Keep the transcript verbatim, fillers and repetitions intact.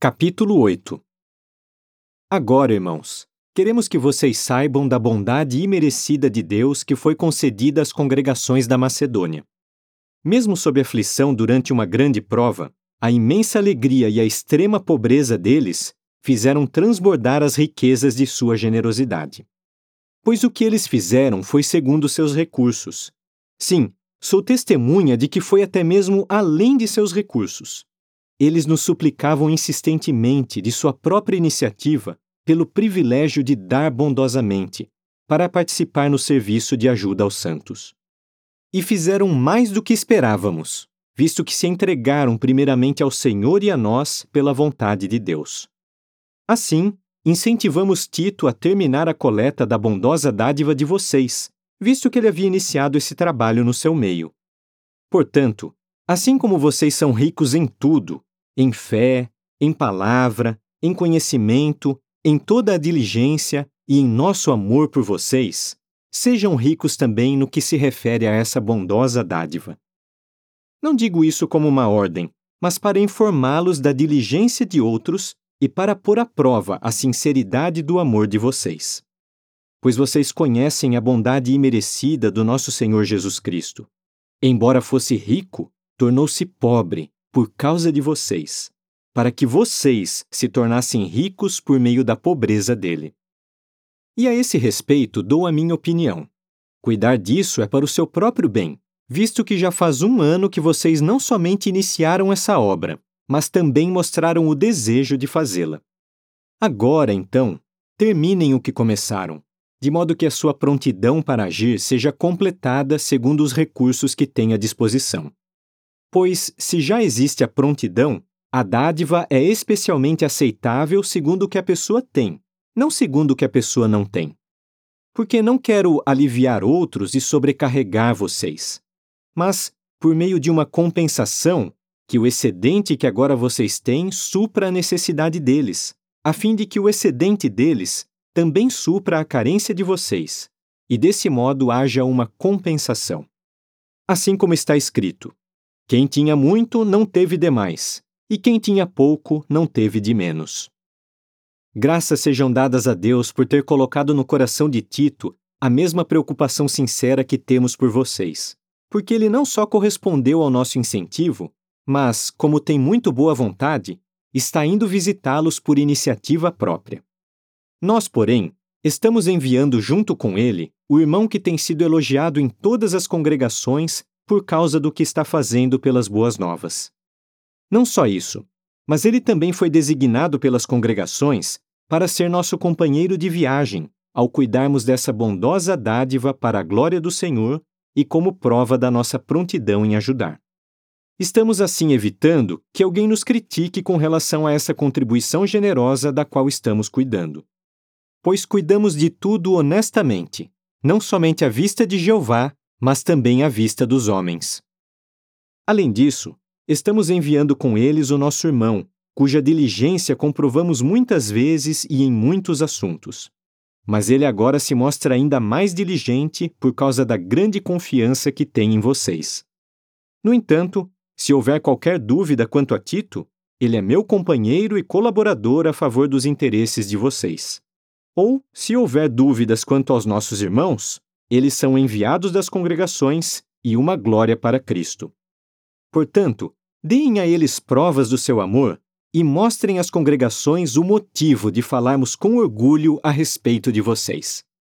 Capítulo oito. Agora, irmãos, queremos que vocês saibam da bondade imerecida de Deus que foi concedida às congregações da Macedônia. Mesmo sob aflição durante uma grande prova, a imensa alegria e a extrema pobreza deles fizeram transbordar as riquezas de sua generosidade. Pois o que eles fizeram foi segundo seus recursos. Sim, sou testemunha de que foi até mesmo além de seus recursos. Eles nos suplicavam insistentemente, de sua própria iniciativa, pelo privilégio de dar bondosamente, para participar no serviço de ajuda aos santos. E fizeram mais do que esperávamos, visto que se entregaram primeiramente ao Senhor e a nós pela vontade de Deus. Assim, incentivamos Tito a terminar a coleta da bondosa dádiva de vocês, visto que ele havia iniciado esse trabalho no seu meio. Portanto, assim como vocês são ricos em tudo, em fé, em palavra, em conhecimento, em toda a diligência e em nosso amor por vocês, sejam ricos também no que se refere a essa bondosa dádiva. Não digo isso como uma ordem, mas para informá-los da diligência de outros e para pôr à prova a sinceridade do amor de vocês. Pois vocês conhecem a bondade imerecida do nosso Senhor Jesus Cristo. Embora fosse rico, tornou-se pobre por causa de vocês, para que vocês se tornassem ricos por meio da pobreza dele. E a esse respeito dou a minha opinião. Cuidar disso é para o seu próprio bem, visto que já faz um ano que vocês não somente iniciaram essa obra, mas também mostraram o desejo de fazê-la. Agora, então, terminem o que começaram, de modo que a sua prontidão para agir seja completada segundo os recursos que têm à disposição. Pois, se já existe a prontidão, a dádiva é especialmente aceitável segundo o que a pessoa tem, não segundo o que a pessoa não tem. Porque não quero aliviar outros e sobrecarregar vocês. Mas, por meio de uma compensação, que o excedente que agora vocês têm supra a necessidade deles, a fim de que o excedente deles também supra a carência de vocês, e desse modo haja uma compensação. Assim como está escrito: quem tinha muito não teve demais, e quem tinha pouco não teve de menos. Graças sejam dadas a Deus por ter colocado no coração de Tito a mesma preocupação sincera que temos por vocês, porque ele não só correspondeu ao nosso incentivo, mas, como tem muito boa vontade, está indo visitá-los por iniciativa própria. Nós, porém, estamos enviando junto com ele o irmão que tem sido elogiado em todas as congregações por causa do que está fazendo pelas boas novas. Não só isso, mas ele também foi designado pelas congregações para ser nosso companheiro de viagem, ao cuidarmos dessa bondosa dádiva para a glória do Senhor e como prova da nossa prontidão em ajudar. Estamos assim evitando que alguém nos critique com relação a essa contribuição generosa da qual estamos cuidando. Pois cuidamos de tudo honestamente, não somente à vista de Jeová, mas também à vista dos homens. Além disso, estamos enviando com eles o nosso irmão, cuja diligência comprovamos muitas vezes e em muitos assuntos. Mas ele agora se mostra ainda mais diligente por causa da grande confiança que tem em vocês. No entanto, se houver qualquer dúvida quanto a Tito, ele é meu companheiro e colaborador a favor dos interesses de vocês. Ou, se houver dúvidas quanto aos nossos irmãos, eles são enviados das congregações e uma glória para Cristo. Portanto, deem a eles provas do seu amor e mostrem às congregações o motivo de falarmos com orgulho a respeito de vocês.